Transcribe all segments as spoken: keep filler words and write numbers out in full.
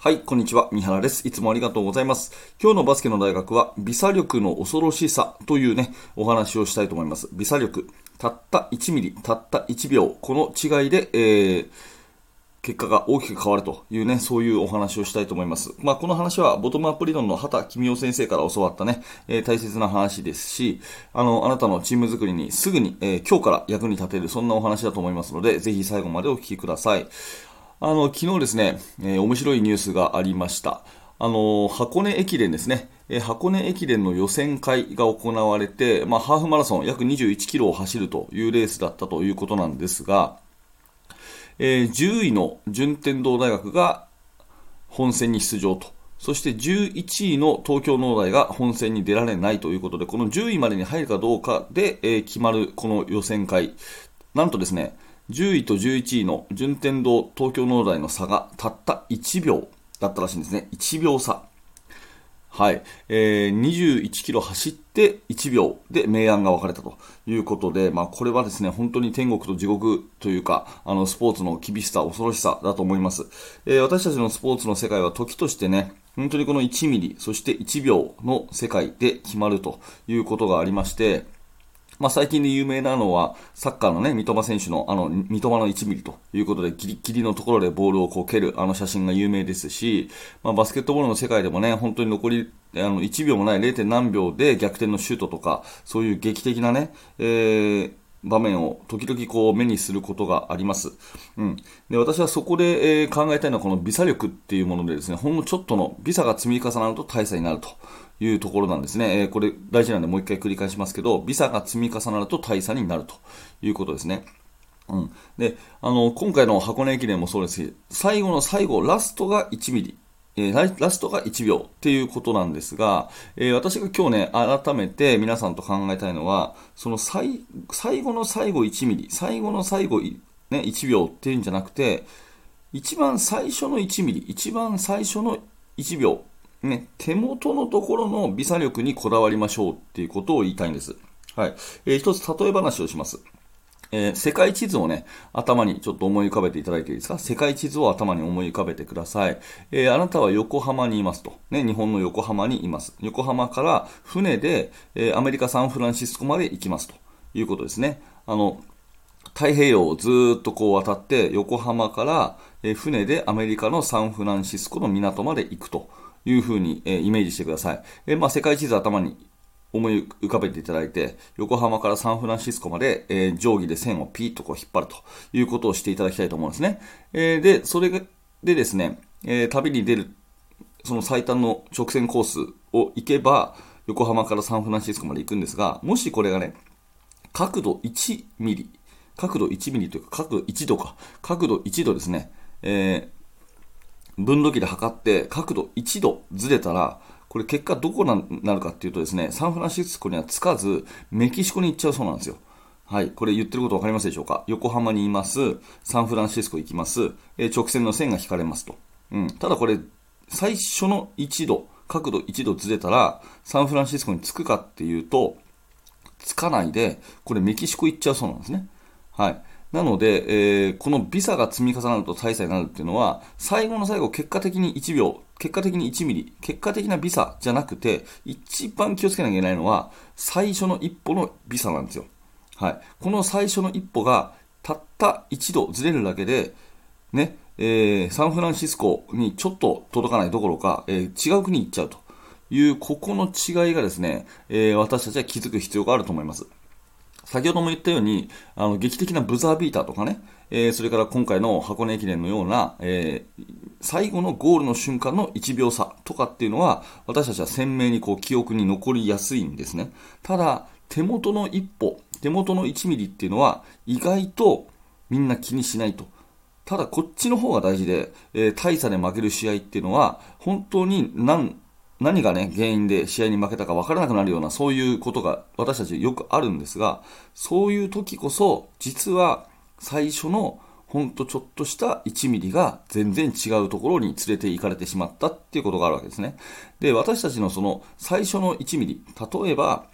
はい、こんにちは。三原です。いつもありがとうございます。今日のバスケの大学は、微差力の恐ろしさというね、お話をしたいと思います。微差力。たったいちミリ、たったいちびょう。この違いで、えー、結果が大きく変わるというね、そういうお話をしたいと思います。まあ、この話は、ボトムアップ理論の畑公夫先生から教わったね、えー、大切な話ですし、あの、あなたのチーム作りにすぐに、えー、今日から役に立てる、そんなお話だと思いますので、ぜひ最後までお聞きください。あの、昨日ですね、えー面白いニュースがありました。あの、箱根駅伝ですね。えー箱根駅伝の予選会が行われて、まあ、ハーフマラソン約にじゅういちキロを走るというレースだったということなんですが、えーじゅういの順天堂大学が本戦に出場と。そしてじゅういちいの東京農大が本戦に出られないということで、このじゅういまでに入るかどうかで、えー決まるこの予選会。なんとですね、じゅういとじゅういちいの順天堂東京農大の差がたったいちびょうだったらしいんですね。いちびょう差。はい。えー、にじゅういちキロ走っていちびょうで明暗が分かれたということで、まあこれはですね、本当に天国と地獄というか、あのスポーツの厳しさ、恐ろしさだと思います。えー、私たちのスポーツの世界は時としてね、本当にこのいちミリ、そしていちびょうの世界で決まるということがありまして、まあ、最近で有名なのは、サッカーのね、三笘選手の、あの、三笘のいちミリということで、ギリギリのところでボールをこう蹴る、あの写真が有名ですし、まあ、バスケットボールの世界でもね、本当に残り、あの、いちびょうもない れい. 何秒で逆転のシュートとか、そういう劇的なね、えー、場面を時々こう目にすることがあります。うん。で、私はそこで、えー考えたいのはこの微差力っていうものでですね、ほんのちょっとの微差が積み重なると大差になるというところなんですね。えーこれ大事なんでもう一回繰り返しますけど、微差が積み重なると大差になるということですね。うん。で、あの、今回の箱根駅伝もそうですし、最後の最後、ラストがいちミリ。えーララストがいちびょうっていうことなんですが、えー私が今日ね、改めて皆さんと考えたいのは、その最最後の最後いちミリ、最後の最後い、ね、いちびょうっていうんじゃなくて、一番最初のいちミリ、一番最初のいちびょう、ね、手元のところの微差力にこだわりましょうっていうことを言いたいんです。はい。えー一つ例え話をします。えー世界地図をね、頭にちょっと思い浮かべていただいていいですか？世界地図を頭に思い浮かべてください。えーあなたは横浜にいますと。ね、日本の横浜にいます。横浜から船で、えーアメリカ・サンフランシスコまで行きますということですね。あの、太平洋をずーっとこう渡って横浜からえー船でアメリカのサンフランシスコの港まで行くというふうにえーイメージしてください。えーまあ、世界地図頭に思い浮かべていただいて、横浜からサンフランシスコまで、えー定規で線をピーッとこう引っ張るということをしていただきたいと思うんですね。えーで、それでですね、えー旅に出るその最短の直線コースを行けば、横浜からサンフランシスコまで行くんですが、もしこれがね、角度いちミリ、角度いちミリというか、角度いちどか、角度いちどですね、えー分度器で測って角度いちどずれたら、これ結果どこになるかっていうとですね、サンフランシスコには着かず、メキシコに行っちゃうそうなんですよ。はい。これ言ってることわかりますでしょうか？横浜にいます。サンフランシスコ行きます。えー直線の線が引かれますと。うん。ただこれ、最初のいちど、角度いちどずれたら、サンフランシスコに着くかっていうと、つかないで、これメキシコ行っちゃうそうなんですね。はい。なので、えーこのビザが積み重なると大差になるっていうのは、最後の最後、結果的にいちびょう、結果的にいちミリ、結果的なビザじゃなくて、一番気をつけなきゃいけないのは、最初の一歩のビザなんですよ。はい。この最初の一歩が、たったいちどずれるだけで、ね、えーサンフランシスコにちょっと届かないどころか、えー違う国に行っちゃうという、ここの違いがですね、えー私たちは気づく必要があると思います。先ほども言ったように、あの劇的なブザービーターとかね、えーそれから今回の箱根駅伝のような、えー最後のゴールの瞬間のいちびょう差とかっていうのは、私たちは鮮明にこう記憶に残りやすいんですね。ただ、手元の一歩、手元のいちミリっていうのは、意外とみんな気にしないと。ただこっちの方が大事で、えー大差で負ける試合っていうのは、本当に何、何がね、原因で試合に負けたか分からなくなるような、そういうことが私たちよくあるんですが、そういう時こそ、実は最初のほんとちょっとしたいちミリが全然違うところに連れて行かれてしまったっていうことがあるわけですね。で、私たちのその最初のいちミリ、例えば、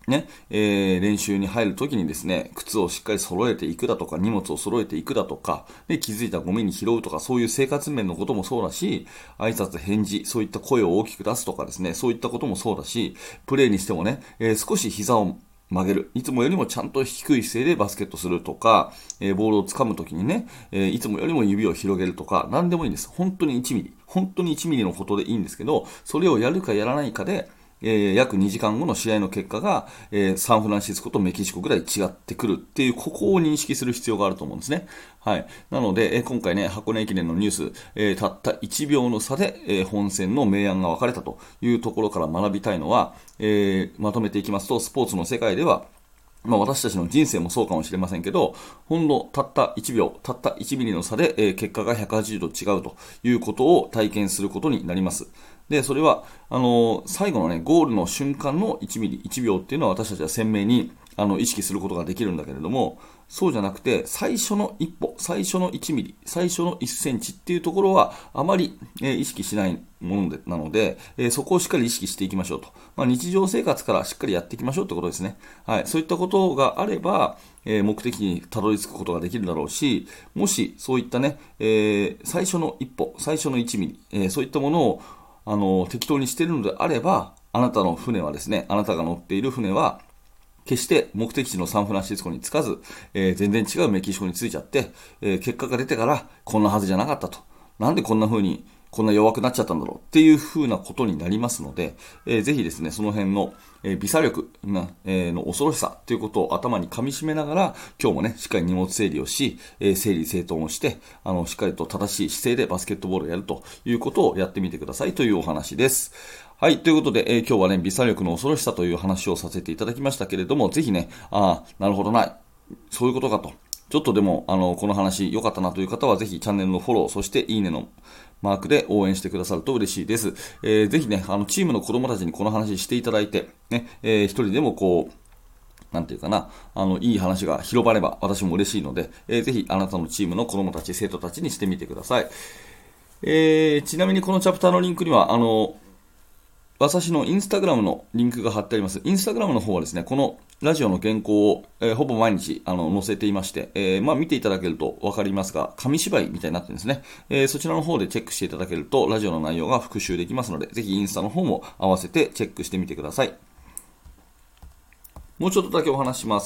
ね、えー、練習に入るときにですね、靴をしっかり揃えていくだとか、荷物を揃えていくだとか、で、気づいたゴミに拾うとか、そういう生活面のこともそうだし、挨拶、返事、そういった声を大きく出すとかですね、そういったこともそうだし、プレーにしてもね、えー、少し膝を曲げる。いつもよりもちゃんと低い姿勢でバスケットするとか、えー、ボールを掴むときにね、えー、いつもよりも指を広げるとか、何でもいいんです。本当にいちミリ。本当にいちミリのことでいいんですけど、それをやるかやらないかで、えー、約にじかんごの試合の結果が、えー、サンフランシスコとメキシコぐらい違ってくるっていう、ここを認識する必要があると思うんですね。はい。なので、えー、今回ね、箱根駅伝のニュース、えー、たったいちびょうの差で、えー、本戦の明暗が分かれたというところから学びたいのは、えー、まとめていきますと、スポーツの世界では、まあ、私たちの人生もそうかもしれませんけど、ほんのたったいちびょう、たったいちミリの差で、えー、結果がひゃくはちじゅうど違うということを体験することになります。で、それは、あのー、最後のね、ゴールの瞬間のいちミリ、いちびょうっていうのは私たちは鮮明に、あの、意識することができるんだけれども、そうじゃなくて、最初の一歩、最初のいちミリ、最初のいっセンチっていうところは、あまり、えー、意識しないもので、なので、えー、そこをしっかり意識していきましょうと。まあ、日常生活からしっかりやっていきましょうってことですね。はい。そういったことがあれば、えー、目的にたどり着くことができるだろうし、もし、そういったね、えー、最初の一歩、最初のいちミリ、えー、そういったものを、あの、適当にしているのであれば、あなたの船はですね、あなたが乗っている船は、決して目的地のサンフランシスコに着かず、えー、全然違うメキシコに着いちゃって、えー、結果が出てからこんなはずじゃなかったと。なんでこんな風にこんな弱くなっちゃったんだろうっていう風なことになりますので、えー、ぜひですね、その辺の、えー、微差力な、えー、の恐ろしさということを頭に噛み締めながら、今日もね、しっかり荷物整理をし、えー、整理整頓をして、あの、しっかりと正しい姿勢でバスケットボールをやるということをやってみてくださいというお話です。はい。ということで、えー、今日はね、微差力の恐ろしさという話をさせていただきましたけれども、ぜひね、ああ、なるほどな、そういうことかと。ちょっとでも、あの、この話良かったなという方は、ぜひチャンネルのフォロー、そしていいねのマークで応援してくださると嬉しいです。えー、ぜひね、あの、チームの子供たちにこの話していただいて、ね、えー、一人でもこう、なんていうかな、あの、いい話が広まれば私も嬉しいので、えー、ぜひあなたのチームの子供たち、生徒たちにしてみてください。えー、ちなみにこのチャプターのリンクには、あの、私のインスタグラムのリンクが貼ってあります。インスタグラムの方はですね、このラジオの原稿を、えー、ほぼ毎日あの載せていまして、えー、まあ見ていただけるとわかりますが、紙芝居みたいになってるんですね、えー。そちらの方でチェックしていただけると、ラジオの内容が復習できますので、ぜひインスタの方も合わせてチェックしてみてください。もうちょっとだけお話します。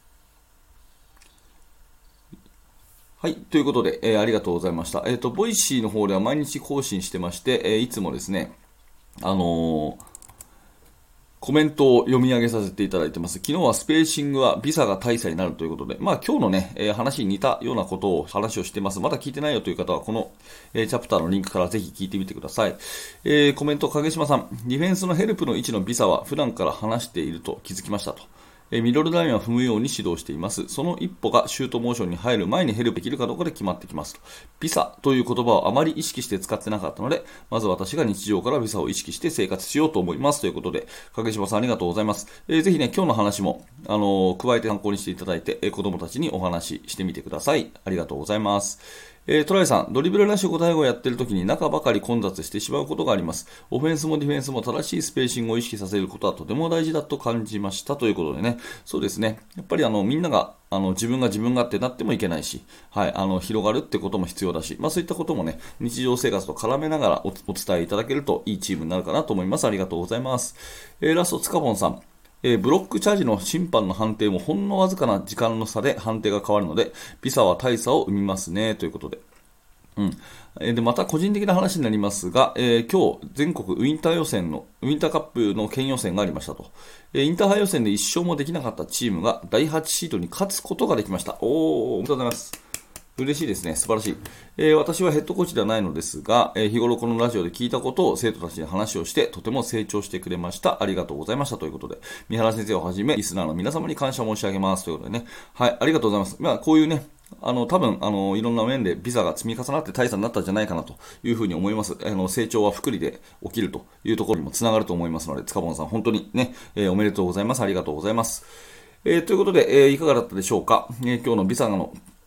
はい。ということで、えー、ありがとうございました。えっと、ボイシーの方では毎日更新してまして、えー、いつもですね、あのー、コメントを読み上げさせていただいてます。昨日はスペーシングはビザが大差になるということで、まあ今日のね、えー、話に似たようなことを話をしてます。まだ聞いてないよという方は、この、えー、チャプターのリンクからぜひ聞いてみてください。えー、コメント、影島さん。ディフェンスのヘルプの位置のビザは普段から話していると気づきましたと。ミドルラインは踏むように指導しています。その一歩がシュートモーションに入る前にヘルプできるかどうかで決まってきますと。ビサという言葉をあまり意識して使ってなかったので、まず私が日常からビサを意識して生活しようと思いますということで、影島さんありがとうございます。えー、ぜひね、今日の話も、あのー、加えて参考にしていただいて、えー、子供たちにお話ししてみてください。ありがとうございます。えー、トライさん、ドリブルラッシュご対応をやっているときに中ばかり混雑してしまうことがあります。オフェンスもディフェンスも正しいスペーシングを意識させることはとても大事だと感じましたということでね。そうですね。やっぱりあの、みんなが、あの、自分が自分がってなってもいけないし、はい、あの、広がるってことも必要だし、まあそういったこともね、日常生活と絡めながら お, お伝えいただけるといいチームになるかなと思います。ありがとうございます。えー、ラスト、つかぼんさん。えー、ブロックチャージの審判の判定もほんのわずかな時間の差で判定が変わるので、ビサは大差を生みますね、ということで。うん、でまた個人的な話になりますが、えー、今日全国ウィンター予選のウィンターカップの県予選がありましたと、えー、インターハイ予選でいっ勝もできなかったチームがだいはちシードに勝つことができました。おー、おめでとうございます。嬉しいですね。素晴らしい。えー、私はヘッドコーチではないのですが、えー、日頃このラジオで聞いたことを生徒たちに話をして、とても成長してくれました。ありがとうございました。ということで、三原先生をはじめ、リスナーの皆様に感謝申し上げます。ということでね。はい、ありがとうございます。まあ、こういうね、あの、多分、あの、いろんな面でビザが積み重なって大差になったんじゃないかなというふうに思います。あの、成長は複利で起きるというところにもつながると思いますので、塚本さん、本当にね、えー、おめでとうございます。ありがとうございます。えー、ということで、えー、いかがだったでしょうか。えー、今日のビザの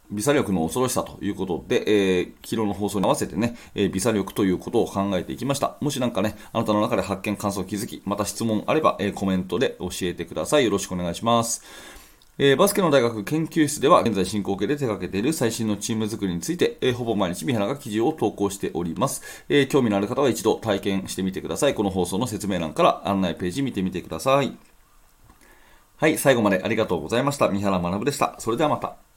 微差力の恐ろしさということで、えー、昨日の放送に合わせてね、えー、微差力ということを考えていきました。もしなんかね、あなたの中で発見、感想、気づき、また質問あれば、えー、コメントで教えてください。よろしくお願いします。えー、バスケの大学研究室では現在進行形で手掛けている最新のチーム作りについて、えー、ほぼ毎日三原が記事を投稿しております、えー。興味のある方は一度体験してみてください。この放送の説明欄から案内ページ見てみてください。はい、最後までありがとうございました。三原学でした。それではまた。